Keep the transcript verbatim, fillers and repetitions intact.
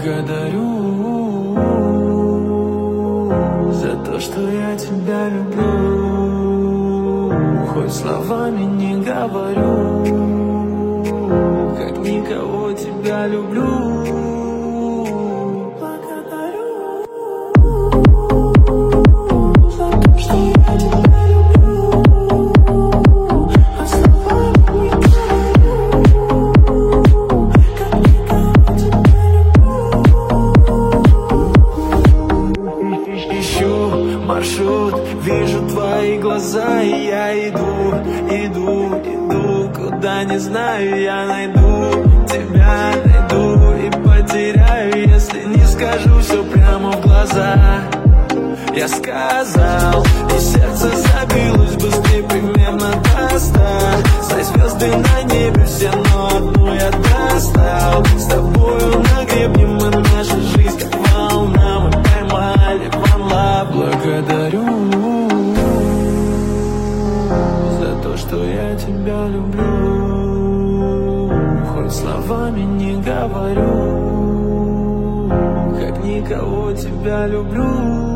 благодарю за то, что я тебя люблю. Хоть словами не говорю, как никого тебя люблю. Маршрут, вижу твои глаза, и я иду, иду, иду, куда не знаю, я найду тебя, найду и потеряю, если не скажу все прямо в глаза. Я сказал, и сердце забилось быстрее примерно до ста. За звезды на небе все, но одну я достал. С тобою на гребне мы, наша жизнь как волна, мы поймали волна. Благодарю за то, что я тебя люблю. Хоть словами не говорю, как никого тебя люблю.